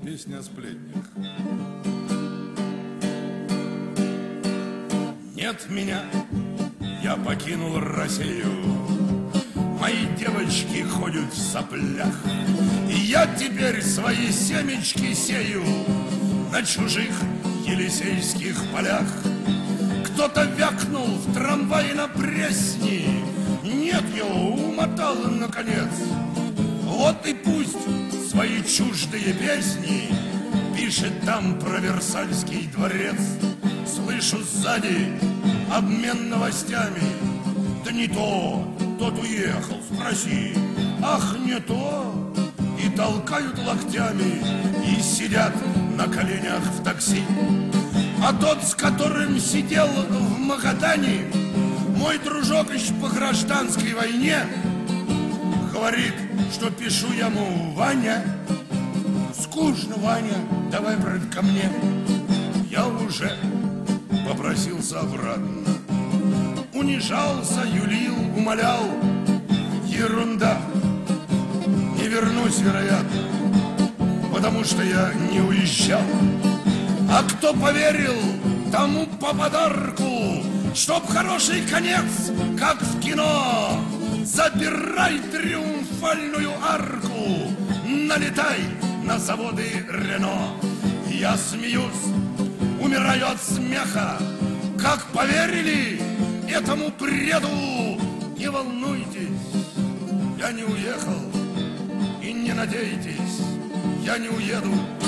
Песня о сплетнях. Нет меня, я покинул Россию. Мои девочки ходят в соплях, и я теперь свои семечки сею на чужих елисейских полях. Кто-то вякнул в трамвае на Пресни, нет, его умотал наконец. Вот и пусть свои чуждые песни пишет там про Версальский дворец. Слышу сзади обмен новостями. Да не то, тот уехал, спроси. Ах, не то. И толкают локтями, и сидят на коленях в такси. А тот, с которым сидел в Магадане, мой дружок еще по гражданской войне, говорит, что пишу ему: Ваня, скучно, Ваня, давай, брат, ко мне. Я уже попросился обратно, унижался, юлил, умолял. Ерунда, не вернусь, вероятно, потому что я не уезжал. А кто поверил, тому по подарку, чтоб хороший конец, как в кино. Забирай триумфальную арку, налетай на заводы Рено. Я смеюсь, умираю от смеха. Как поверили этому бреду? Не волнуйтесь, я не уехал, и не надейтесь, я не уеду.